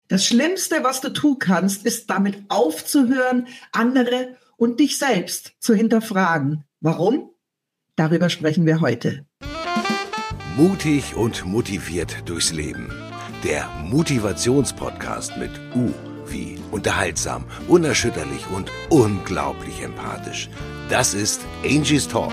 Das Schlimmste, was du tun kannst, ist damit aufzuhören, andere und dich selbst zu hinterfragen. Warum? Darüber sprechen wir heute. Mutig und motiviert durchs Leben. Der Motivationspodcast mit U wie unterhaltsam, unerschütterlich und unglaublich empathisch. Das ist Angie's Talk.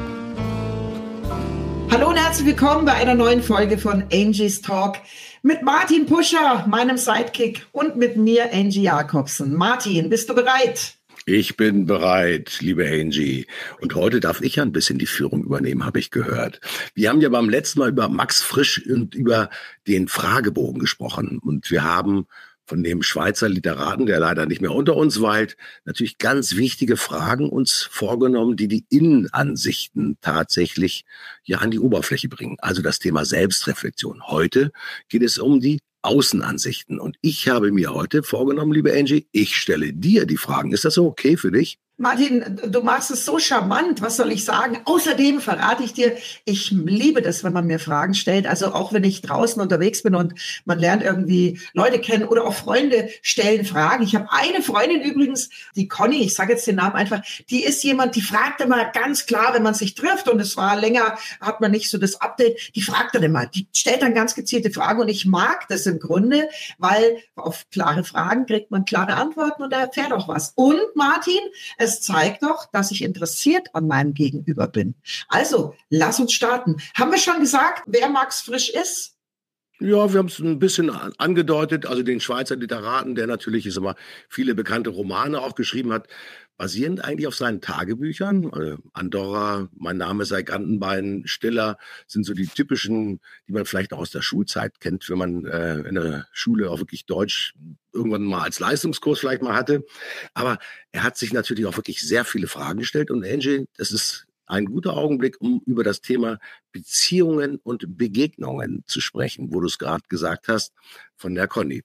Hallo und herzlich willkommen bei einer neuen Folge von Angie's Talk mit Martin Puscher, meinem Sidekick, und mit mir, Angie Jakobsen. Martin, bist du bereit? Ich bin bereit, liebe Angie. Und heute darf ich ja ein bisschen die Führung übernehmen, habe ich gehört. Wir haben ja beim letzten Mal über Max Frisch und über den Fragebogen gesprochen. Und wir haben von dem Schweizer Literaten, der leider nicht mehr unter uns weilt, natürlich ganz wichtige Fragen uns vorgenommen, die die Innenansichten tatsächlich ja an die Oberfläche bringen. Also das Thema Selbstreflexion. Heute geht es um die Außenansichten. Und ich habe mir heute vorgenommen, liebe Angie, ich stelle dir die Fragen. Ist das so okay für dich? Martin, du machst es so charmant, was soll ich sagen? Außerdem verrate ich dir, ich liebe das, wenn man mir Fragen stellt. Also auch wenn ich draußen unterwegs bin und man lernt irgendwie Leute kennen oder auch Freunde stellen Fragen. Ich habe eine Freundin übrigens, die Conny, ich sage jetzt den Namen einfach, die ist jemand, die fragt immer ganz klar, wenn man sich trifft und es war länger, hat man nicht so das Update, die fragt dann immer, die stellt dann ganz gezielte Fragen und ich mag das im Grunde, weil auf klare Fragen kriegt man klare Antworten und er erfährt auch was. Und Martin, es zeigt doch, dass ich interessiert an meinem Gegenüber bin. Also, lass uns starten. Haben wir schon gesagt, wer Max Frisch ist? Ja, wir haben es ein bisschen angedeutet. Also den Schweizer Literaten, der natürlich, ich sag mal, viele bekannte Romane auch geschrieben hat, basierend eigentlich auf seinen Tagebüchern. Andorra, Mein Name sei Gantenbein, Stiller sind so die typischen, die man vielleicht auch aus der Schulzeit kennt, wenn man in der Schule auch wirklich Deutsch irgendwann mal als Leistungskurs vielleicht mal hatte. Aber er hat sich natürlich auch wirklich sehr viele Fragen gestellt. Und Angie, das ist ein guter Augenblick, um über das Thema Beziehungen und Begegnungen zu sprechen, wo du es gerade gesagt hast, von der Conny.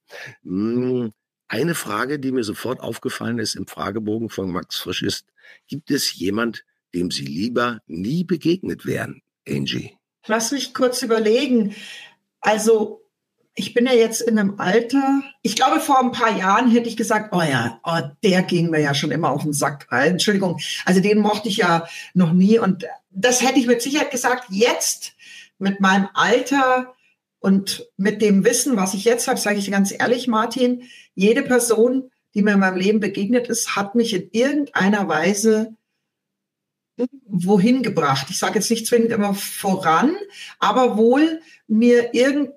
Eine Frage, die mir sofort aufgefallen ist im Fragebogen von Max Frisch ist, gibt es jemand, dem Sie lieber nie begegnet wären, Angie? Lass mich kurz überlegen. Also, ich bin ja jetzt in einem Alter, ich glaube, vor ein paar Jahren hätte ich gesagt, der ging mir ja schon immer auf den Sack. Entschuldigung, also den mochte ich ja noch nie und das hätte ich mit Sicherheit gesagt. Jetzt mit meinem Alter und mit dem Wissen, was ich jetzt habe, sage ich ganz ehrlich, Martin, jede Person, die mir in meinem Leben begegnet ist, hat mich in irgendeiner Weise wohin gebracht. Ich sage jetzt nicht zwingend immer voran, aber wohl mir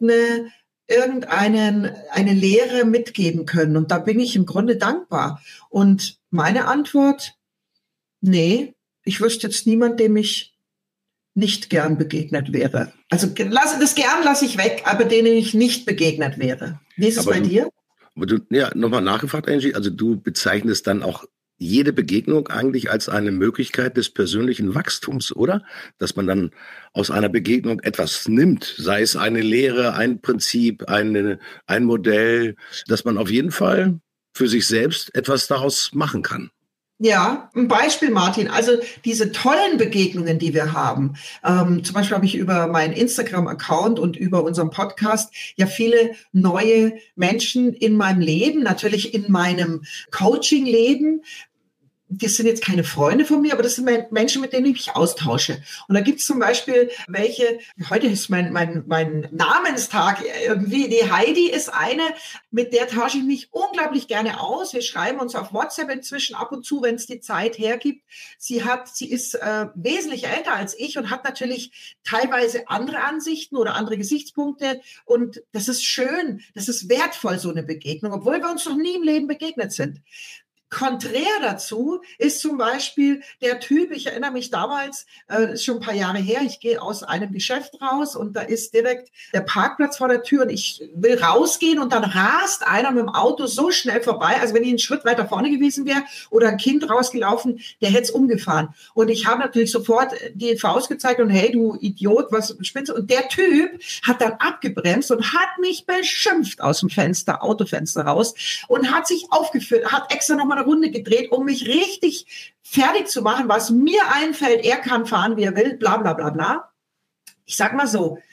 eine Lehre mitgeben können. Und da bin ich im Grunde dankbar. Und meine Antwort, nee, ich wüsste jetzt niemand, dem ich nicht gern begegnet wäre. Also das gern lasse ich weg, aber denen ich nicht begegnet wäre. Wie ist es bei dir? Ja, nochmal nachgefragt, Angie, also du bezeichnest dann auch jede Begegnung eigentlich als eine Möglichkeit des persönlichen Wachstums, oder? Dass man dann aus einer Begegnung etwas nimmt, sei es eine Lehre, ein Prinzip, ein Modell, dass man auf jeden Fall für sich selbst etwas daraus machen kann. Ja, ein Beispiel, Martin. Also diese tollen Begegnungen, die wir haben. Zum Beispiel habe ich über meinen Instagram-Account und über unseren Podcast ja viele neue Menschen in meinem Leben, natürlich in meinem Coaching-Leben. Das sind jetzt keine Freunde von mir, aber das sind Menschen, mit denen ich mich austausche. Und da gibt es zum Beispiel welche, heute ist mein Namenstag irgendwie, die Heidi ist eine, mit der tausche ich mich unglaublich gerne aus. Wir schreiben uns auf WhatsApp inzwischen ab und zu, wenn es die Zeit hergibt. Sie ist wesentlich älter als ich und hat natürlich teilweise andere Ansichten oder andere Gesichtspunkte. Und das ist schön, das ist wertvoll, so eine Begegnung, obwohl wir uns noch nie im Leben begegnet sind. Konträr dazu ist zum Beispiel der Typ, ich erinnere mich damals, ist schon ein paar Jahre her, ich gehe aus einem Geschäft raus und da ist direkt der Parkplatz vor der Tür und ich will rausgehen und dann rast einer mit dem Auto so schnell vorbei, also wenn ich einen Schritt weiter vorne gewesen wäre oder ein Kind rausgelaufen, der hätte es umgefahren. Und ich habe natürlich sofort die Faust gezeigt und hey, du Idiot, was spinnst du? Und der Typ hat dann abgebremst und hat mich beschimpft aus dem Fenster, Autofenster raus und hat sich aufgeführt, hat extra nochmal eine Runde gedreht, um mich richtig fertig zu machen, was mir einfällt. Er kann fahren, wie er will, bla bla bla bla. Ich sag mal so,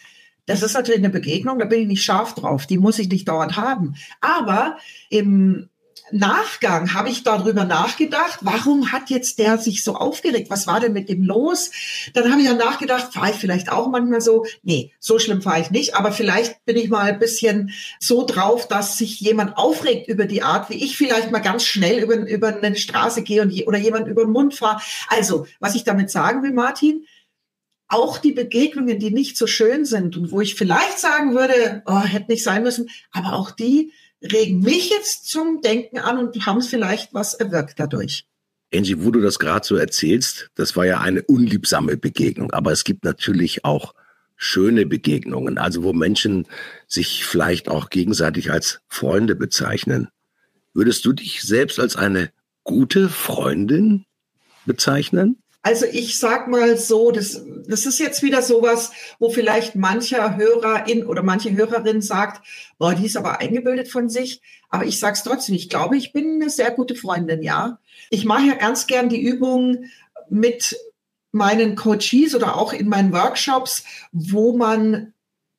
Das ist natürlich eine Begegnung, da bin ich nicht scharf drauf, die muss ich nicht dauernd haben. Aber im Nachgang habe ich darüber nachgedacht, warum hat jetzt der sich so aufgeregt? Was war denn mit dem los? Dann habe ich ja nachgedacht, fahre ich vielleicht auch manchmal so? Nee, so schlimm fahre ich nicht, aber vielleicht bin ich mal ein bisschen so drauf, dass sich jemand aufregt über die Art, wie ich vielleicht mal ganz schnell über eine Straße gehe oder jemand über den Mund fahre. Also, was ich damit sagen will, Martin, auch die Begegnungen, die nicht so schön sind und wo ich vielleicht sagen würde, oh, hätte nicht sein müssen, aber auch die regen mich jetzt zum Denken an und haben vielleicht was erwirkt dadurch. Angie, wo du das gerade so erzählst, das war ja eine unliebsame Begegnung, aber es gibt natürlich auch schöne Begegnungen, also wo Menschen sich vielleicht auch gegenseitig als Freunde bezeichnen. Würdest du dich selbst als eine gute Freundin bezeichnen? Also ich sag mal so, das ist jetzt wieder sowas, wo vielleicht mancher Hörerin oder manche Hörerin sagt, boah, die ist aber eingebildet von sich. Aber ich sag's trotzdem, ich glaube, ich bin eine sehr gute Freundin, ja. Ich mache ja ganz gern die Übung mit meinen Coaches oder auch in meinen Workshops, wo man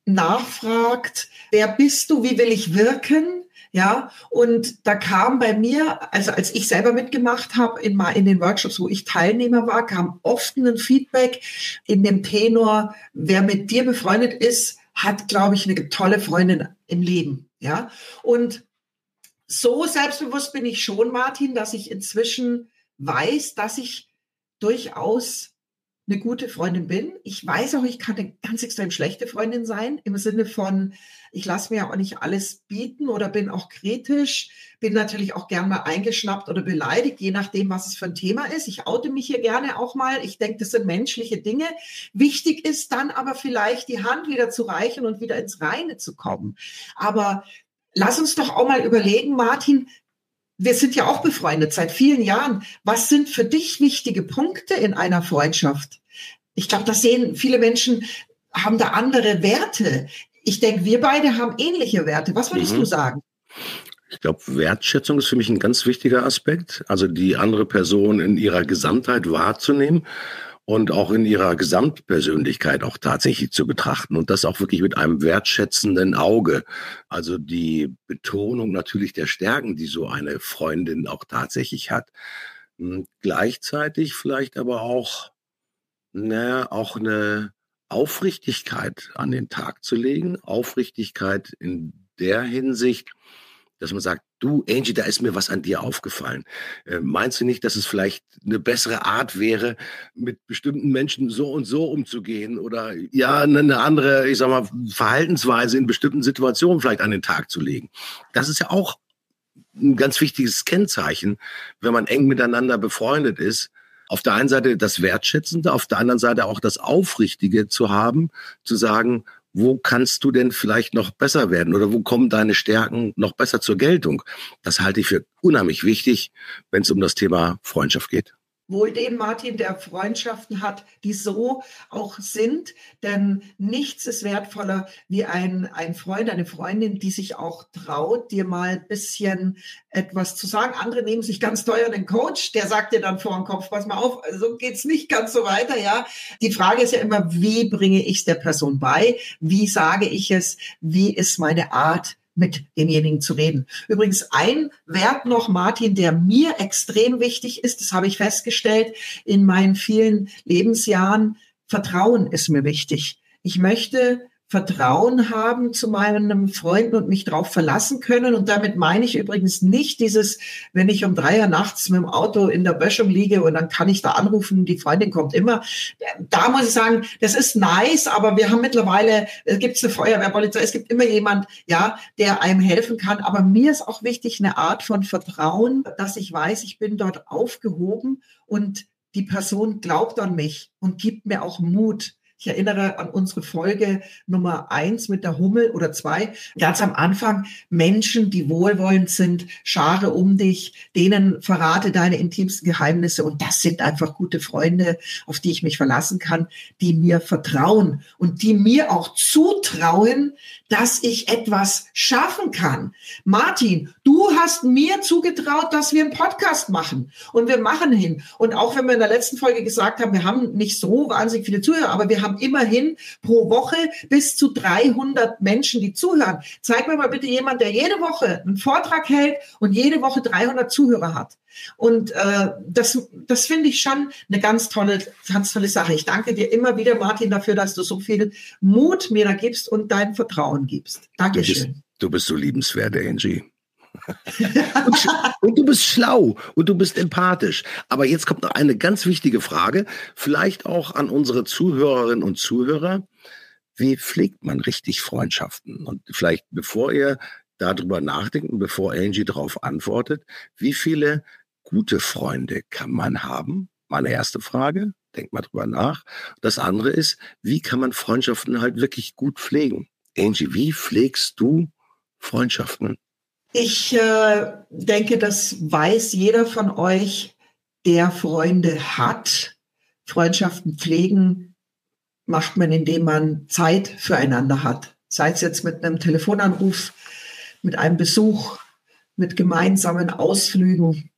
nachfragt, wer bist du, wie will ich wirken? Ja, und da kam bei mir, also als ich selber mitgemacht habe in den Workshops, wo ich Teilnehmer war, kam oft ein Feedback in dem Tenor, wer mit dir befreundet ist, hat, glaube ich, eine tolle Freundin im Leben. Ja, und so selbstbewusst bin ich schon, Martin, dass ich inzwischen weiß, dass ich durchaus eine gute Freundin bin. Ich weiß auch, ich kann eine ganz extrem schlechte Freundin sein, im Sinne von, ich lasse mir ja auch nicht alles bieten oder bin auch kritisch, bin natürlich auch gern mal eingeschnappt oder beleidigt, je nachdem, was es für ein Thema ist. Ich oute mich hier gerne auch mal. Ich denke, das sind menschliche Dinge. Wichtig ist dann aber vielleicht, die Hand wieder zu reichen und wieder ins Reine zu kommen. Aber lass uns doch auch mal überlegen, Martin, wir sind ja auch befreundet seit vielen Jahren. Was sind für dich wichtige Punkte in einer Freundschaft? Ich glaube, das sehen viele Menschen, haben da andere Werte. Ich denke, wir beide haben ähnliche Werte. Was würdest du sagen? Ich glaube, Wertschätzung ist für mich ein ganz wichtiger Aspekt. Also die andere Person in ihrer Gesamtheit wahrzunehmen und auch in ihrer Gesamtpersönlichkeit auch tatsächlich zu betrachten und das auch wirklich mit einem wertschätzenden Auge. Also die Betonung natürlich der Stärken, die so eine Freundin auch tatsächlich hat. Gleichzeitig vielleicht aber auch eine Aufrichtigkeit an den Tag zu legen. Aufrichtigkeit in der Hinsicht, dass man sagt, du, Angie, da ist mir was an dir aufgefallen. Meinst du nicht, dass es vielleicht eine bessere Art wäre, mit bestimmten Menschen so und so umzugehen oder ja, eine andere, ich sag mal, Verhaltensweise in bestimmten Situationen vielleicht an den Tag zu legen? Das ist ja auch ein ganz wichtiges Kennzeichen, wenn man eng miteinander befreundet ist. Auf der einen Seite das Wertschätzende, auf der anderen Seite auch das Aufrichtige zu haben, zu sagen, wo kannst du denn vielleicht noch besser werden oder wo kommen deine Stärken noch besser zur Geltung? Das halte ich für unheimlich wichtig, wenn es um das Thema Freundschaft geht. Wohl dem, Martin, der Freundschaften hat, die so auch sind, denn nichts ist wertvoller wie ein Freund, eine Freundin, die sich auch traut, dir mal ein bisschen etwas zu sagen. Andere nehmen sich ganz teuer den Coach, der sagt dir dann vor den Kopf, pass mal auf, so geht's nicht ganz so weiter, ja. Die Frage ist ja immer, wie bringe ich es der Person bei? Wie sage ich es? Wie ist meine Art, mit demjenigen zu reden? Übrigens ein Wert noch, Martin, der mir extrem wichtig ist, das habe ich festgestellt in meinen vielen Lebensjahren, Vertrauen ist mir wichtig. Ich möchte Vertrauen haben zu meinem Freunden und mich darauf verlassen können. Und damit meine ich übrigens nicht dieses, wenn ich um 3 Uhr nachts mit dem Auto in der Böschung liege und dann kann ich da anrufen, die Freundin kommt immer. Da muss ich sagen, das ist nice, aber wir haben mittlerweile, es gibt eine Feuerwehrpolizei, es gibt immer jemand, ja, der einem helfen kann. Aber mir ist auch wichtig eine Art von Vertrauen, dass ich weiß, ich bin dort aufgehoben und die Person glaubt an mich und gibt mir auch Mut. Ich erinnere an unsere Folge Nummer 1 mit der Hummel oder 2. Ganz am Anfang, Menschen, die wohlwollend sind, schare um dich, denen verrate deine intimsten Geheimnisse. Und das sind einfach gute Freunde, auf die ich mich verlassen kann, die mir vertrauen und die mir auch zutrauen, dass ich etwas schaffen kann. Martin, du hast mir zugetraut, dass wir einen Podcast machen und wir machen hin. Und auch wenn wir in der letzten Folge gesagt haben, wir haben nicht so wahnsinnig viele Zuhörer, aber wir haben immerhin pro Woche bis zu 300 Menschen, die zuhören. Zeig mir mal bitte jemand, der jede Woche einen Vortrag hält und jede Woche 300 Zuhörer hat. Und das finde ich schon eine ganz tolle Sache. Ich danke dir immer wieder, Martin, dafür, dass du so viel Mut mir da gibst und dein Vertrauen gibst. Dankeschön. Du bist so liebenswert, Angie. und du bist schlau und du bist empathisch. Aber jetzt kommt noch eine ganz wichtige Frage, vielleicht auch an unsere Zuhörerinnen und Zuhörer. Wie pflegt man richtig Freundschaften? Und vielleicht, bevor ihr darüber nachdenkt und bevor Angie darauf antwortet, wie viele gute Freunde kann man haben? Meine erste Frage, denkt mal drüber nach. Das andere ist, wie kann man Freundschaften halt wirklich gut pflegen? Angie, wie pflegst du Freundschaften? Ich denke, das weiß jeder von euch, der Freunde hat. Freundschaften pflegen macht man, indem man Zeit füreinander hat. Sei es jetzt mit einem Telefonanruf, mit einem Besuch, mit gemeinsamen Ausflügen.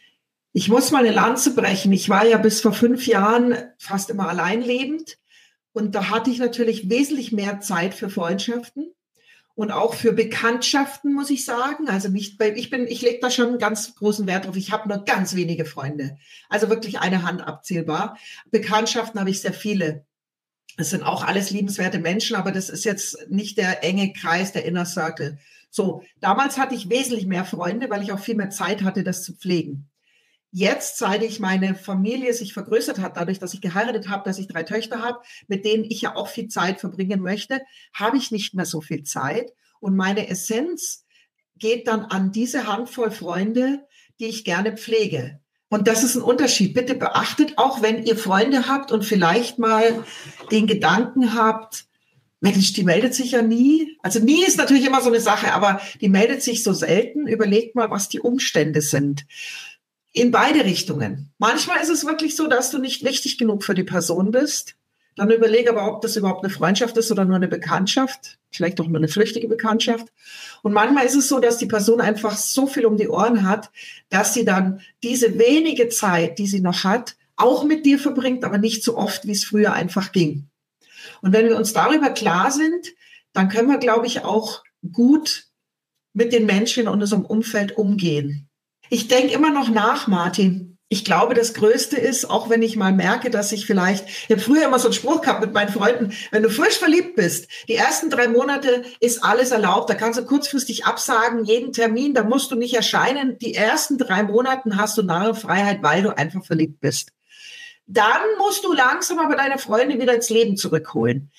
Ich muss mal eine Lanze brechen. Ich war ja bis vor 5 Jahren fast immer allein lebend. Und da hatte ich natürlich wesentlich mehr Zeit für Freundschaften und auch für Bekanntschaften, muss ich sagen. Also ich lege da schon einen ganz großen Wert drauf. Ich habe nur ganz wenige Freunde. Also wirklich eine Hand abzählbar. Bekanntschaften habe ich sehr viele. Das sind auch alles liebenswerte Menschen, aber das ist jetzt nicht der enge Kreis, der Inner Circle. So, damals hatte ich wesentlich mehr Freunde, weil ich auch viel mehr Zeit hatte, das zu pflegen. Jetzt, seit ich meine Familie sich vergrößert hat, dadurch, dass ich geheiratet habe, dass ich 3 Töchter habe, mit denen ich ja auch viel Zeit verbringen möchte, habe ich nicht mehr so viel Zeit. Und meine Essenz geht dann an diese Handvoll Freunde, die ich gerne pflege. Und das ist ein Unterschied. Bitte beachtet auch, wenn ihr Freunde habt und vielleicht mal den Gedanken habt, Mensch, die meldet sich ja nie. Also nie ist natürlich immer so eine Sache, aber die meldet sich so selten. Überlegt mal, was die Umstände sind. In beide Richtungen. Manchmal ist es wirklich so, dass du nicht wichtig genug für die Person bist. Dann überlege aber, ob das überhaupt eine Freundschaft ist oder nur eine Bekanntschaft. Vielleicht auch nur eine flüchtige Bekanntschaft. Und manchmal ist es so, dass die Person einfach so viel um die Ohren hat, dass sie dann diese wenige Zeit, die sie noch hat, auch mit dir verbringt, aber nicht so oft, wie es früher einfach ging. Und wenn wir uns darüber klar sind, dann können wir, glaube ich, auch gut mit den Menschen in unserem Umfeld umgehen. Ich denke immer noch nach, Martin. Ich glaube, das Größte ist, auch wenn ich mal merke, dass ich habe früher immer so einen Spruch gehabt mit meinen Freunden, wenn du frisch verliebt bist, die ersten 3 Monate ist alles erlaubt, da kannst du kurzfristig absagen, jeden Termin, da musst du nicht erscheinen. Die ersten 3 Monaten hast du Narrenfreiheit, weil du einfach verliebt bist. Dann musst du langsam aber deine Freunde wieder ins Leben zurückholen.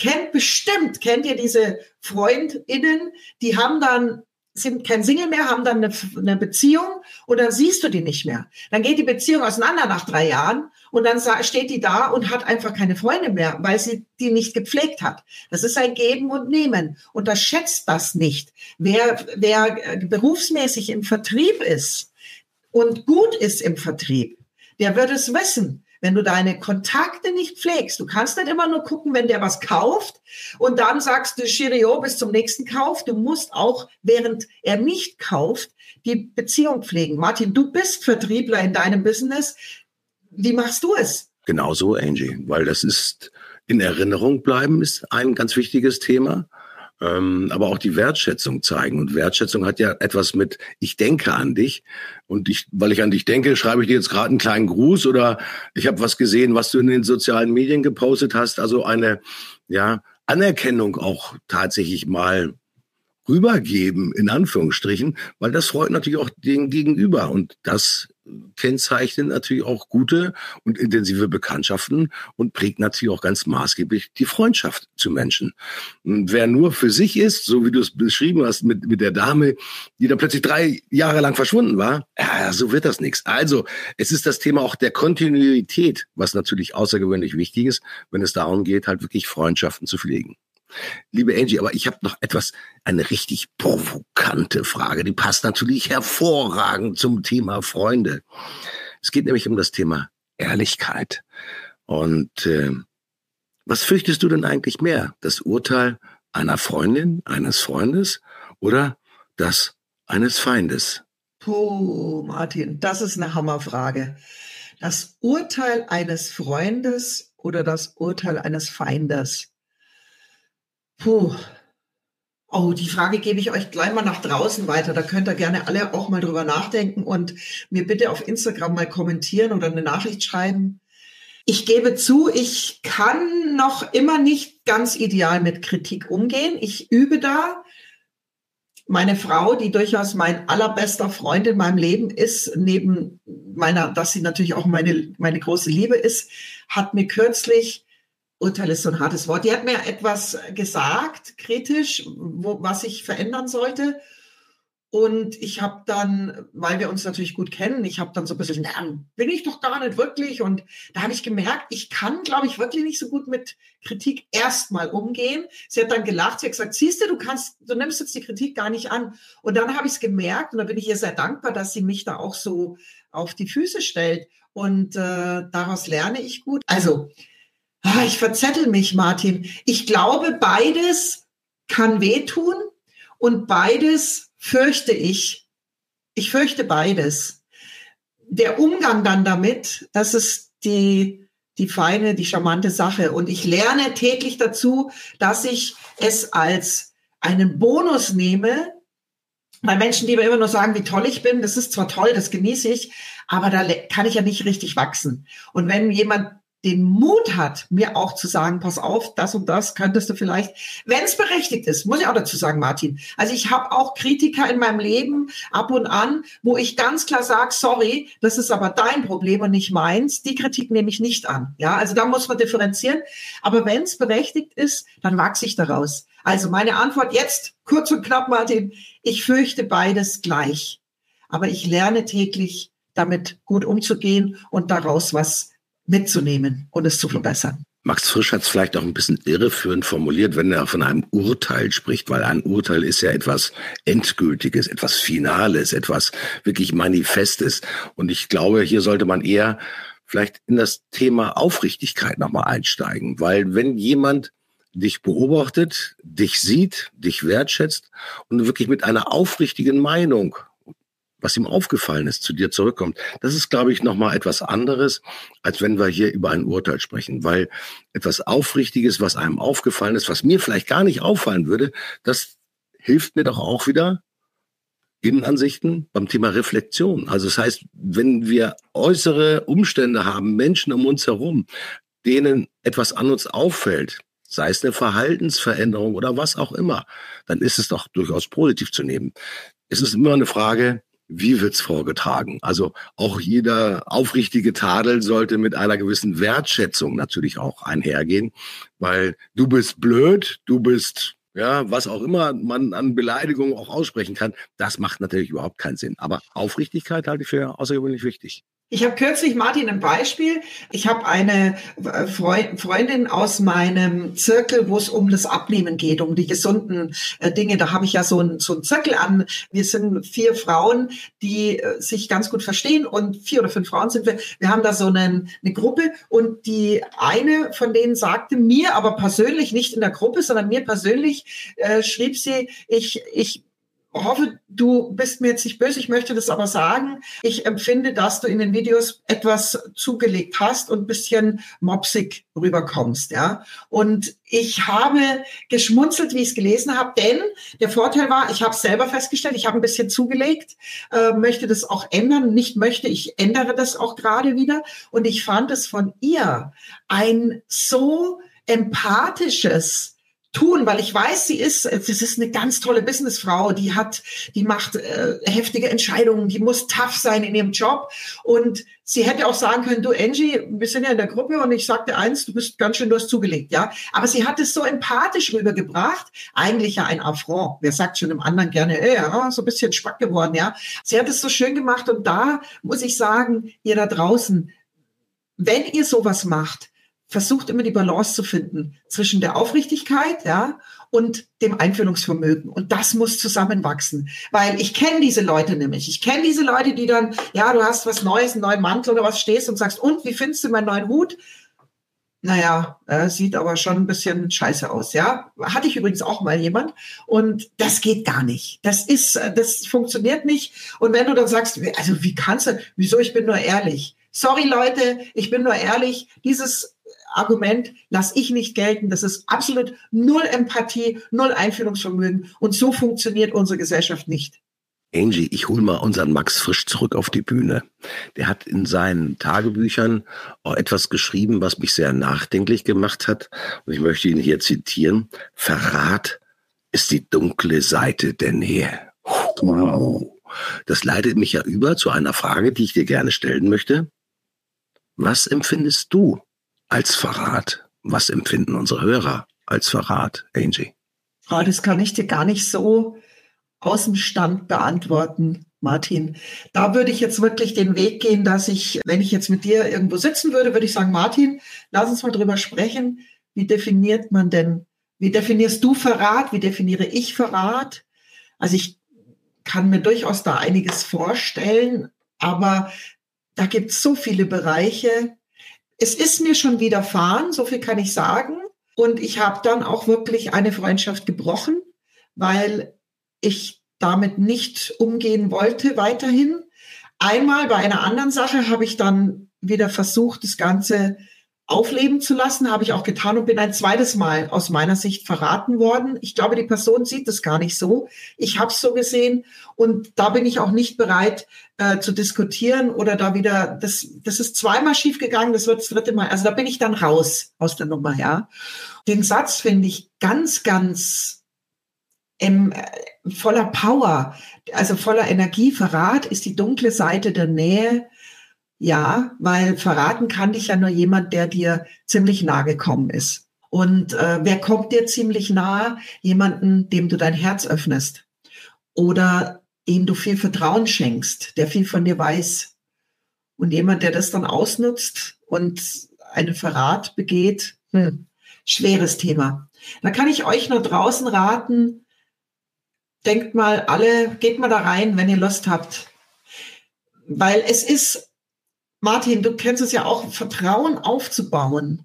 Kennt ihr diese FreundInnen, die sind kein Single mehr, haben dann eine Beziehung und dann siehst du die nicht mehr. Dann geht die Beziehung auseinander nach 3 Jahren und dann steht die da und hat einfach keine Freunde mehr, weil sie die nicht gepflegt hat. Das ist ein Geben und Nehmen. Unterschätzt das nicht. Wer berufsmäßig im Vertrieb ist und gut ist im Vertrieb, der wird es wissen. Wenn du deine Kontakte nicht pflegst, du kannst nicht immer nur gucken, wenn der was kauft und dann sagst du, Cheerio, bis zum nächsten Kauf. Du musst auch, während er nicht kauft, die Beziehung pflegen. Martin, du bist Vertriebler in deinem Business. Wie machst du es? Genauso, Angie, weil das ist in Erinnerung bleiben, ist ein ganz wichtiges Thema. Aber auch die Wertschätzung zeigen. Und Wertschätzung hat ja etwas mit, ich denke an dich. Und weil ich an dich denke, schreibe ich dir jetzt gerade einen kleinen Gruß oder ich habe was gesehen, was du in den sozialen Medien gepostet hast. Also eine Anerkennung auch tatsächlich mal rübergeben, in Anführungsstrichen, weil das freut natürlich auch den Gegenüber. Und das kennzeichnet natürlich auch gute und intensive Bekanntschaften und prägt natürlich auch ganz maßgeblich die Freundschaft zu Menschen. Und wer nur für sich ist, so wie du es beschrieben hast mit der Dame, die da plötzlich 3 Jahre lang verschwunden war, so wird das nichts. Also es ist das Thema auch der Kontinuität, was natürlich außergewöhnlich wichtig ist, wenn es darum geht, halt wirklich Freundschaften zu pflegen. Liebe Angie, aber ich habe noch eine richtig provokante Frage. Die passt natürlich hervorragend zum Thema Freunde. Es geht nämlich um das Thema Ehrlichkeit. Und was fürchtest du denn eigentlich mehr? Das Urteil einer Freundin, eines Freundes oder das eines Feindes? Puh, Martin, das ist eine Hammerfrage. Das Urteil eines Freundes oder das Urteil eines Feindes? Puh. Oh, die Frage gebe ich euch gleich mal nach draußen weiter. Da könnt ihr gerne alle auch mal drüber nachdenken und mir bitte auf Instagram mal kommentieren oder eine Nachricht schreiben. Ich gebe zu, ich kann noch immer nicht ganz ideal mit Kritik umgehen. Ich übe da. Meine Frau, die durchaus mein allerbester Freund in meinem Leben ist, neben meiner, dass sie natürlich auch meine große Liebe ist, hat mir kürzlich, Urteil ist so ein hartes Wort, die hat mir etwas gesagt, kritisch, was ich verändern sollte. Und ich habe dann, weil wir uns natürlich gut kennen, ich habe dann so ein bisschen, bin ich doch gar nicht wirklich. Und da habe ich gemerkt, ich kann, glaube ich, wirklich nicht so gut mit Kritik erstmal umgehen. Sie hat dann gelacht, sie hat gesagt, siehst du, du nimmst jetzt die Kritik gar nicht an. Und dann habe ich es gemerkt und da bin ich ihr sehr dankbar, dass sie mich da auch so auf die Füße stellt. Und daraus lerne ich gut. Also, ich verzettel mich, Martin. Ich glaube, beides kann wehtun und beides fürchte ich. Ich fürchte beides. Der Umgang dann damit, das ist die feine, die charmante Sache. Und ich lerne täglich dazu, dass ich es als einen Bonus nehme, weil Menschen, die mir immer nur sagen, wie toll ich bin, das ist zwar toll, das genieße ich, aber da kann ich ja nicht richtig wachsen. Und wenn jemand den Mut hat, mir auch zu sagen, pass auf, das und das könntest du vielleicht, wenn es berechtigt ist, muss ich auch dazu sagen, Martin. Also ich habe auch Kritiker in meinem Leben ab und an, wo ich ganz klar sage, sorry, das ist aber dein Problem und nicht meins. Die Kritik nehme ich nicht an. Ja, also da muss man differenzieren. Aber wenn es berechtigt ist, dann wachse ich daraus. Also meine Antwort jetzt, kurz und knapp, Martin, ich fürchte beides gleich. Aber ich lerne täglich, damit gut umzugehen und daraus was mitzunehmen und es zu verbessern. Max Frisch hat es vielleicht auch ein bisschen irreführend formuliert, wenn er von einem Urteil spricht, weil ein Urteil ist ja etwas Endgültiges, etwas Finales, etwas wirklich Manifestes. Und ich glaube, hier sollte man eher vielleicht in das Thema Aufrichtigkeit nochmal einsteigen, weil wenn jemand dich beobachtet, dich sieht, dich wertschätzt und wirklich mit einer aufrichtigen Meinung, was ihm aufgefallen ist, zu dir zurückkommt. Das ist, glaube ich, nochmal etwas anderes, als wenn wir hier über ein Urteil sprechen, weil etwas Aufrichtiges, was einem aufgefallen ist, was mir vielleicht gar nicht auffallen würde, das hilft mir doch auch wieder, Innenansichten beim Thema Reflexion. Also das heißt, wenn wir äußere Umstände haben, Menschen um uns herum, denen etwas an uns auffällt, sei es eine Verhaltensveränderung oder was auch immer, dann ist es doch durchaus positiv zu nehmen. Es ist immer eine Frage, wie wird's vorgetragen? Also auch jeder aufrichtige Tadel sollte mit einer gewissen Wertschätzung natürlich auch einhergehen, weil du bist blöd, du bist, ja, was auch immer man an Beleidigungen auch aussprechen kann, das macht natürlich überhaupt keinen Sinn. Aber Aufrichtigkeit halte ich für außergewöhnlich wichtig. Ich habe kürzlich, Martin, ein Beispiel. Ich habe eine Freundin aus meinem Zirkel, wo es um das Abnehmen geht, um die gesunden Dinge. Da habe ich ja so einen Zirkel an. Wir sind 4 Frauen, die sich ganz gut verstehen und 4 oder 5 Frauen sind wir. Wir haben da so eine Gruppe und die eine von denen sagte mir, aber persönlich, nicht in der Gruppe, sondern mir persönlich, schrieb sie, ich hoffe, du bist mir jetzt nicht böse, ich möchte das aber sagen. Ich empfinde, dass du in den Videos etwas zugelegt hast und ein bisschen mopsig rüberkommst, ja. Und ich habe geschmunzelt, wie ich es gelesen habe, denn der Vorteil war, ich habe es selber festgestellt, ich habe ein bisschen zugelegt, möchte das auch ändern, nicht möchte, ich ändere das auch gerade wieder. Und ich fand es von ihr ein so empathisches tun, weil ich weiß, das ist eine ganz tolle Businessfrau, die macht heftige Entscheidungen, die muss tough sein in ihrem Job und sie hätte auch sagen können, du Angie, wir sind ja in der Gruppe und ich sagte eins, du hast zugelegt, ja, aber sie hat es so empathisch rübergebracht, eigentlich ja ein Affront, wer sagt schon dem anderen gerne, ja, so ein bisschen spack geworden, ja, sie hat es so schön gemacht und da muss ich sagen, ihr da draußen, wenn ihr sowas macht, versucht immer die Balance zu finden zwischen der Aufrichtigkeit, ja, und dem Einfühlungsvermögen. Und das muss zusammenwachsen. Weil ich kenne diese Leute nämlich. Ich kenne diese Leute, die dann, ja, du hast was Neues, einen neuen Mantel oder was stehst und sagst, und wie findest du meinen neuen Hut? Naja, sieht aber schon ein bisschen scheiße aus, ja. Hatte ich übrigens auch mal jemand. Und das geht gar nicht. Das funktioniert nicht. Und wenn du dann sagst, also wie kannst du, wieso, ich bin nur ehrlich. Sorry, Leute, ich bin nur ehrlich. Dieses Argument lasse ich nicht gelten. Das ist absolut null Empathie, null Einfühlungsvermögen. Und so funktioniert unsere Gesellschaft nicht. Angie, ich hole mal unseren Max Frisch zurück auf die Bühne. Der hat in seinen Tagebüchern auch etwas geschrieben, was mich sehr nachdenklich gemacht hat. Und ich möchte ihn hier zitieren. Verrat ist die dunkle Seite der Nähe. Wow. Das leitet mich ja über zu einer Frage, die ich dir gerne stellen möchte. Was empfindest du als Verrat? Was empfinden unsere Hörer als Verrat, Angie? Oh, das kann ich dir gar nicht so aus dem Stand beantworten, Martin. Da würde ich jetzt wirklich den Weg gehen, dass ich, wenn ich jetzt mit dir irgendwo sitzen würde, würde ich sagen, Martin, lass uns mal drüber sprechen. Wie definiert man denn, wie definierst du Verrat? Wie definiere ich Verrat? Also ich kann mir durchaus da einiges vorstellen, aber da gibt es so viele Bereiche. Es ist mir schon widerfahren, so viel kann ich sagen. Und ich habe dann auch wirklich eine Freundschaft gebrochen, weil ich damit nicht umgehen wollte weiterhin. Einmal bei einer anderen Sache habe ich dann wieder versucht, das Ganze aufleben zu lassen, habe ich auch getan und bin ein zweites Mal aus meiner Sicht verraten worden. Ich glaube, die Person sieht es gar nicht so. Ich habe es so gesehen und da bin ich auch nicht bereit zu diskutieren oder da wieder, das ist zweimal schiefgegangen, das wird das dritte Mal. Also da bin ich dann raus aus der Nummer, ja. Den Satz finde ich ganz, ganz voller Power, also voller Energie. Verrat ist die dunkle Seite der Nähe. Ja, weil verraten kann dich ja nur jemand, der dir ziemlich nahe gekommen ist. Und wer kommt dir ziemlich nahe? Jemanden, dem du dein Herz öffnest oder dem du viel Vertrauen schenkst, der viel von dir weiß. Und jemand, der das dann ausnutzt und einen Verrat begeht, schweres Thema. Da kann ich euch nur draußen raten, denkt mal alle, geht mal da rein, wenn ihr Lust habt. Weil es ist, Martin, du kennst es ja auch, Vertrauen aufzubauen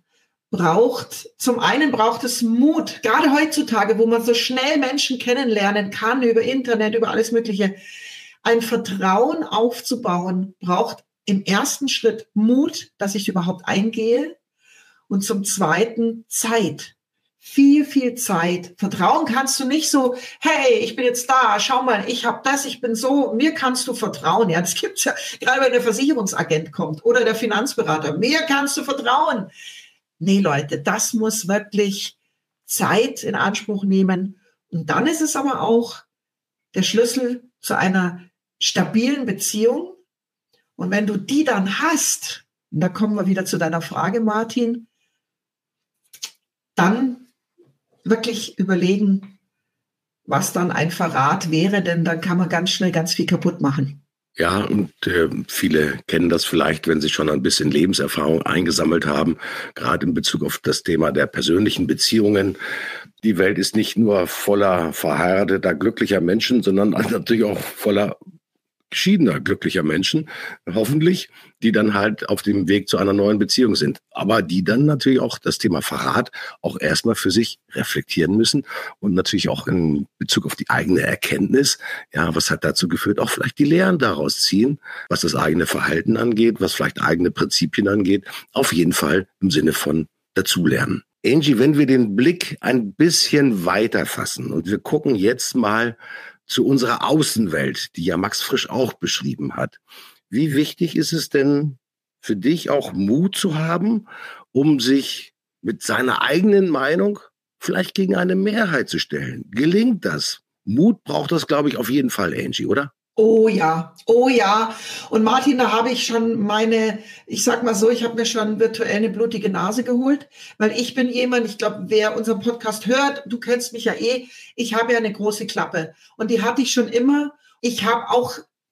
zum einen braucht es Mut, gerade heutzutage, wo man so schnell Menschen kennenlernen kann, über Internet, über alles Mögliche. Ein Vertrauen aufzubauen braucht im ersten Schritt Mut, dass ich überhaupt eingehe und zum zweiten Zeit. Viel, viel Zeit. Vertrauen kannst du nicht so, hey, ich bin jetzt da, schau mal, ich habe das, ich bin so, mir kannst du vertrauen. Ja, das gibt's ja, gerade wenn der Versicherungsagent kommt oder der Finanzberater, mir kannst du vertrauen. Nee, Leute, das muss wirklich Zeit in Anspruch nehmen. Und dann ist es aber auch der Schlüssel zu einer stabilen Beziehung. Und wenn du die dann hast, und da kommen wir wieder zu deiner Frage, Martin, dann wirklich überlegen, was dann ein Verrat wäre, denn dann kann man ganz schnell ganz viel kaputt machen. Ja, und viele kennen das vielleicht, wenn sie schon ein bisschen Lebenserfahrung eingesammelt haben, gerade in Bezug auf das Thema der persönlichen Beziehungen. Die Welt ist nicht nur voller verheirateter, glücklicher Menschen, sondern natürlich auch voller geschiedener, glücklicher Menschen, hoffentlich, die dann halt auf dem Weg zu einer neuen Beziehung sind. Aber die dann natürlich auch das Thema Verrat auch erstmal für sich reflektieren müssen und natürlich auch in Bezug auf die eigene Erkenntnis, ja, was hat dazu geführt, auch vielleicht die Lehren daraus ziehen, was das eigene Verhalten angeht, was vielleicht eigene Prinzipien angeht, auf jeden Fall im Sinne von dazulernen. Angie, wenn wir den Blick ein bisschen weiter fassen und wir gucken jetzt mal zu unserer Außenwelt, die ja Max Frisch auch beschrieben hat. Wie wichtig ist es denn für dich auch Mut zu haben, um sich mit seiner eigenen Meinung vielleicht gegen eine Mehrheit zu stellen? Gelingt das? Mut braucht das, glaube ich, auf jeden Fall, Angie, oder? Oh ja, oh ja. Und Martin, da habe ich schon ich sag mal so, ich habe mir schon virtuell eine blutige Nase geholt, weil ich bin jemand, ich glaube, wer unseren Podcast hört, du kennst mich ja ich habe ja eine große Klappe und die hatte ich schon immer. Ich habe auch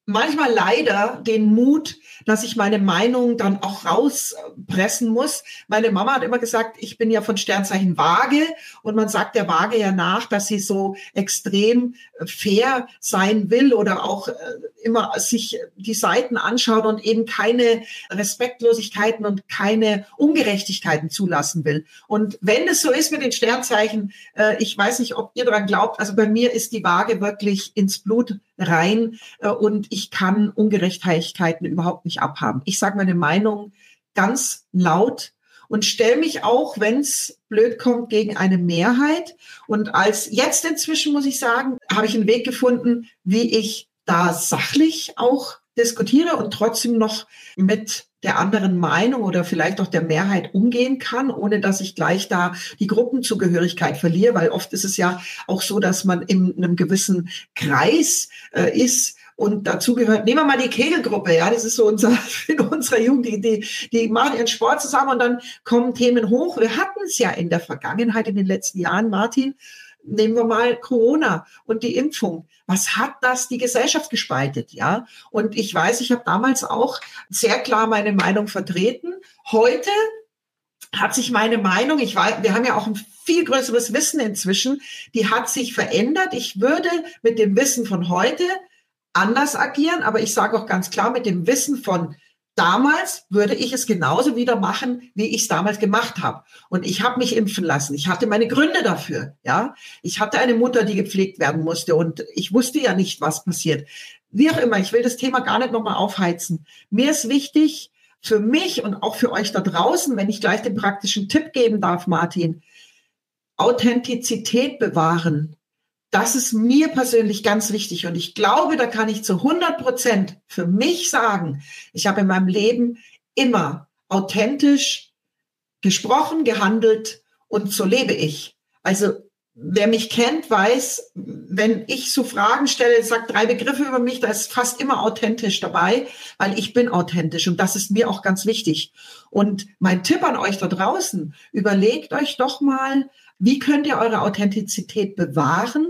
manchmal leider den Mut, dass ich meine Meinung dann auch rauspressen muss. Meine Mama hat immer gesagt, ich bin ja von Sternzeichen Waage und man sagt der Waage ja nach, dass sie so extrem fair sein will oder auch immer sich die Seiten anschaut und eben keine Respektlosigkeiten und keine Ungerechtigkeiten zulassen will. Und wenn es so ist mit den Sternzeichen, ich weiß nicht, ob ihr daran glaubt, also bei mir ist die Waage wirklich ins Blut rein und ich kann Ungerechtigkeiten überhaupt nicht abhaben. Ich sage meine Meinung ganz laut und stelle mich auch, wenn es blöd kommt, gegen eine Mehrheit. Und als jetzt inzwischen, muss ich sagen, habe ich einen Weg gefunden, wie ich da sachlich auch diskutiere und trotzdem noch mit der anderen Meinung oder vielleicht auch der Mehrheit umgehen kann, ohne dass ich gleich da die Gruppenzugehörigkeit verliere, weil oft ist es ja auch so, dass man in einem gewissen Kreis ist und dazu gehört, nehmen wir mal die Kegelgruppe, ja, das ist so in unserer Jugend, die machen ihren Sport zusammen und dann kommen Themen hoch. Wir hatten es ja in der Vergangenheit, in den letzten Jahren, Martin, nehmen wir mal Corona und die Impfung. Was hat das die Gesellschaft gespaltet, ja? Und ich weiß, ich habe damals auch sehr klar meine Meinung vertreten. Heute hat sich meine Meinung, wir haben ja auch ein viel größeres Wissen inzwischen, die hat sich verändert. Ich würde mit dem Wissen von heute anders agieren, aber ich sage auch ganz klar, mit dem Wissen von damals würde ich es genauso wieder machen, wie ich es damals gemacht habe. Und ich habe mich impfen lassen. Ich hatte meine Gründe dafür. Ja, ich hatte eine Mutter, die gepflegt werden musste und ich wusste ja nicht, was passiert. Wie auch immer, ich will das Thema gar nicht nochmal aufheizen. Mir ist wichtig, für mich und auch für euch da draußen, wenn ich gleich den praktischen Tipp geben darf, Martin, Authentizität bewahren. Das ist mir persönlich ganz wichtig und ich glaube, da kann ich zu 100% für mich sagen, ich habe in meinem Leben immer authentisch gesprochen, gehandelt und so lebe ich. Also wer mich kennt, weiß, wenn ich so Fragen stelle, sagt 3 Begriffe über mich, da ist fast immer authentisch dabei, weil ich bin authentisch und das ist mir auch ganz wichtig. Und mein Tipp an euch da draußen, überlegt euch doch mal, wie könnt ihr eure Authentizität bewahren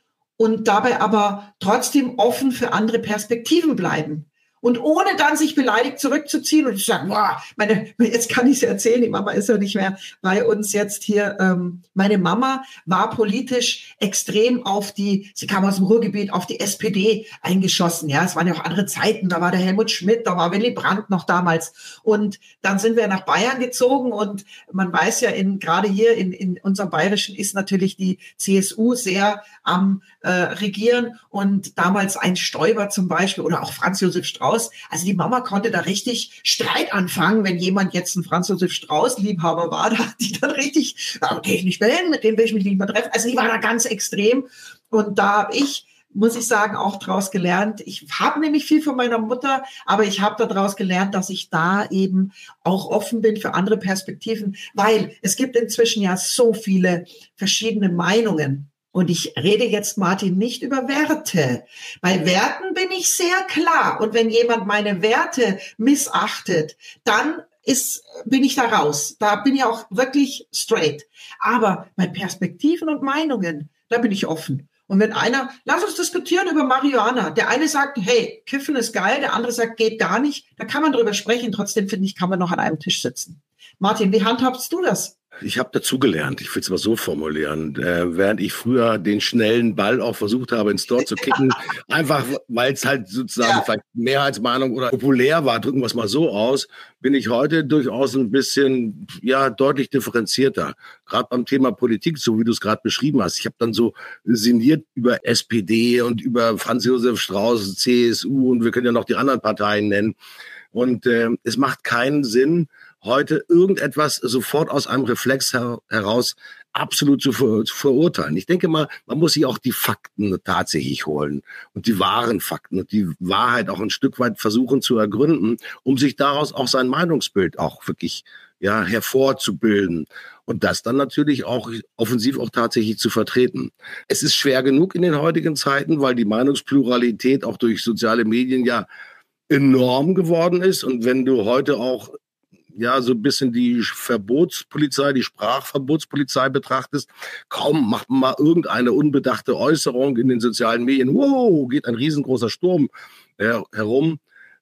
und dabei aber trotzdem offen für andere Perspektiven bleiben. Und ohne dann sich beleidigt zurückzuziehen und zu sagen, boah, jetzt kann ich es erzählen, die Mama ist ja nicht mehr bei uns jetzt hier. Meine Mama war politisch extrem sie kam aus dem Ruhrgebiet, auf die SPD eingeschossen. Ja, es waren ja auch andere Zeiten, da war der Helmut Schmidt, da war Willy Brandt noch damals. Und dann sind wir nach Bayern gezogen und man weiß ja, gerade hier in unserem Bayerischen ist natürlich die CSU sehr am Regieren und damals ein Stoiber zum Beispiel oder auch Franz Josef Strauß. Also die Mama konnte da richtig Streit anfangen, wenn jemand jetzt ein Franz Josef Strauß Liebhaber war, da hat die dann richtig, da gehe ich nicht mehr hin, mit dem will ich mich nicht mehr treffen. Also die war da ganz extrem und da habe ich, muss ich sagen, auch daraus gelernt. Ich habe nämlich viel von meiner Mutter, aber ich habe daraus gelernt, dass ich da eben auch offen bin für andere Perspektiven, weil es gibt inzwischen ja so viele verschiedene Meinungen. Und ich rede jetzt, Martin, nicht über Werte. Bei Werten bin ich sehr klar. Und wenn jemand meine Werte missachtet, dann bin ich da raus. Da bin ich auch wirklich straight. Aber bei Perspektiven und Meinungen, da bin ich offen. Und wenn lass uns diskutieren über Marihuana. Der eine sagt, hey, Kiffen ist geil. Der andere sagt, geht gar nicht. Da kann man drüber sprechen. Trotzdem, finde ich, kann man noch an einem Tisch sitzen. Martin, wie handhabst du das? Ich habe dazugelernt, ich will es mal so formulieren, während ich früher den schnellen Ball auch versucht habe, ins Tor zu kicken, einfach weil es halt sozusagen vielleicht Mehrheitsmeinung oder populär war, drücken wir es mal so aus, bin ich heute durchaus ein bisschen, deutlich differenzierter. Gerade beim Thema Politik, so wie du es gerade beschrieben hast. Ich habe dann so sinniert über SPD und über Franz Josef Strauß, CSU und wir können ja noch die anderen Parteien nennen. Und es macht keinen Sinn, heute irgendetwas sofort aus einem Reflex heraus absolut zu verurteilen. Ich denke mal, man muss sich auch die Fakten tatsächlich holen und die wahren Fakten und die Wahrheit auch ein Stück weit versuchen zu ergründen, um sich daraus auch sein Meinungsbild auch wirklich hervorzubilden und das dann natürlich auch offensiv auch tatsächlich zu vertreten. Es ist schwer genug in den heutigen Zeiten, weil die Meinungspluralität auch durch soziale Medien ja enorm geworden ist und wenn du heute auch ja so ein bisschen die Verbotspolizei, die Sprachverbotspolizei betrachtest. Kaum macht man mal irgendeine unbedachte Äußerung in den sozialen Medien, wow, geht ein riesengroßer Sturm herum.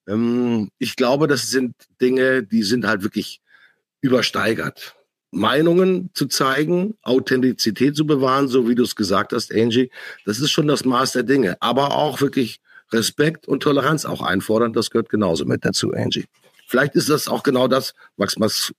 Ich glaube, das sind Dinge, die sind halt wirklich übersteigert. Meinungen zu zeigen, Authentizität zu bewahren, so wie du es gesagt hast, Angie, das ist schon das Maß der Dinge. Aber auch wirklich Respekt und Toleranz auch einfordern, das gehört genauso mit dazu, Angie. Vielleicht ist das auch genau das, was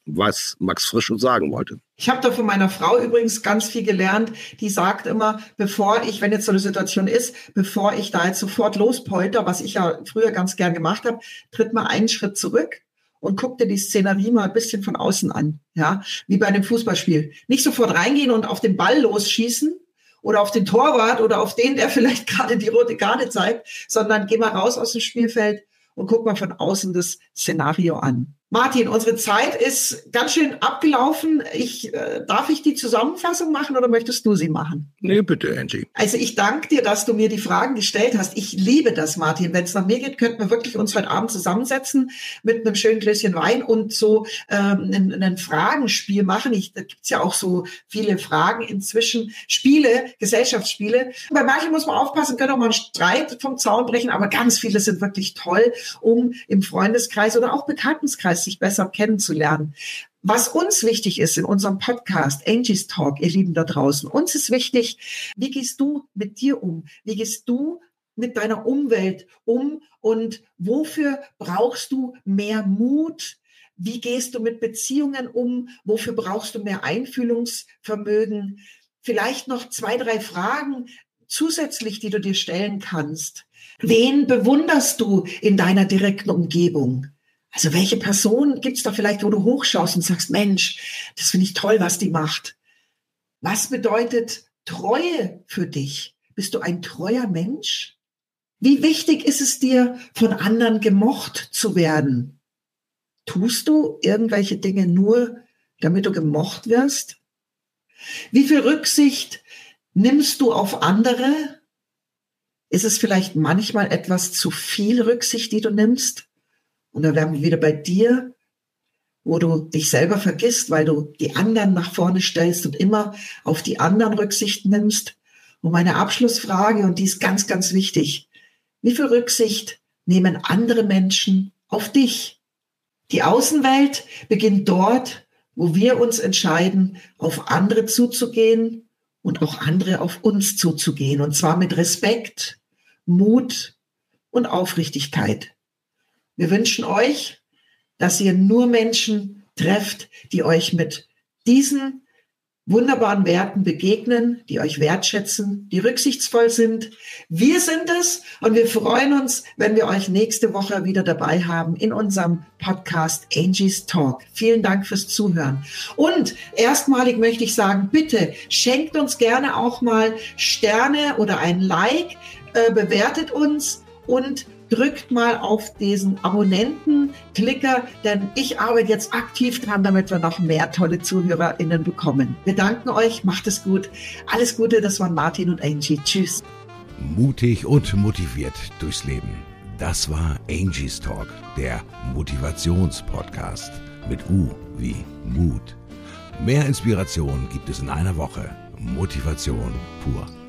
Max Frisch uns sagen wollte. Ich habe da von meiner Frau übrigens ganz viel gelernt. Die sagt immer, wenn jetzt so eine Situation ist, bevor ich da jetzt sofort lospolter, was ich ja früher ganz gern gemacht habe, tritt mal einen Schritt zurück und guck dir die Szenerie mal ein bisschen von außen an, ja, wie bei einem Fußballspiel. Nicht sofort reingehen und auf den Ball losschießen oder auf den Torwart oder auf den, der vielleicht gerade die rote Karte zeigt, sondern geh mal raus aus dem Spielfeld und guck mal von außen das Szenario an. Martin, unsere Zeit ist ganz schön abgelaufen. Darf ich die Zusammenfassung machen oder möchtest du sie machen? Nee, bitte, Angie. Also ich danke dir, dass du mir die Fragen gestellt hast. Ich liebe das, Martin. Wenn es nach mir geht, könnten wir wirklich uns heute Abend zusammensetzen mit einem schönen Gläschen Wein und so ein Fragenspiel machen. Da gibt's ja auch so viele Fragen inzwischen. Spiele, Gesellschaftsspiele. Bei manchen muss man aufpassen, können auch mal einen Streit vom Zaun brechen, aber ganz viele sind wirklich toll, um im Freundeskreis oder auch Bekanntenkreis sich besser kennenzulernen. Was uns wichtig ist in unserem Podcast, Angie's Talk, ihr Lieben da draußen, uns ist wichtig, wie gehst du mit dir um? Wie gehst du mit deiner Umwelt um? Und wofür brauchst du mehr Mut? Wie gehst du mit Beziehungen um? Wofür brauchst du mehr Einfühlungsvermögen? Vielleicht noch 2, 3 Fragen zusätzlich, die du dir stellen kannst. Wen bewunderst du in deiner direkten Umgebung? Also welche Person gibt's da vielleicht, wo du hochschaust und sagst, Mensch, das finde ich toll, was die macht. Was bedeutet Treue für dich? Bist du ein treuer Mensch? Wie wichtig ist es dir, von anderen gemocht zu werden? Tust du irgendwelche Dinge nur, damit du gemocht wirst? Wie viel Rücksicht nimmst du auf andere? Ist es vielleicht manchmal etwas zu viel Rücksicht, die du nimmst? Und dann wären wir wieder bei dir, wo du dich selber vergisst, weil du die anderen nach vorne stellst und immer auf die anderen Rücksicht nimmst. Und meine Abschlussfrage, und die ist ganz, ganz wichtig. Wie viel Rücksicht nehmen andere Menschen auf dich? Die Außenwelt beginnt dort, wo wir uns entscheiden, auf andere zuzugehen und auch andere auf uns zuzugehen. Und zwar mit Respekt, Mut und Aufrichtigkeit. Wir wünschen euch, dass ihr nur Menschen trefft, die euch mit diesen wunderbaren Werten begegnen, die euch wertschätzen, die rücksichtsvoll sind. Wir sind es und wir freuen uns, wenn wir euch nächste Woche wieder dabei haben in unserem Podcast Angie's Talk. Vielen Dank fürs Zuhören. Und erstmalig möchte ich sagen, bitte schenkt uns gerne auch mal Sterne oder ein Like, bewertet uns und drückt mal auf diesen Abonnenten-Klicker, denn ich arbeite jetzt aktiv dran, damit wir noch mehr tolle ZuhörerInnen bekommen. Wir danken euch, macht es gut. Alles Gute, das waren Martin und Angie. Tschüss. Mutig und motiviert durchs Leben. Das war Angie's Talk, der Motivationspodcast mit U wie Mut. Mehr Inspiration gibt es in einer Woche. Motivation pur.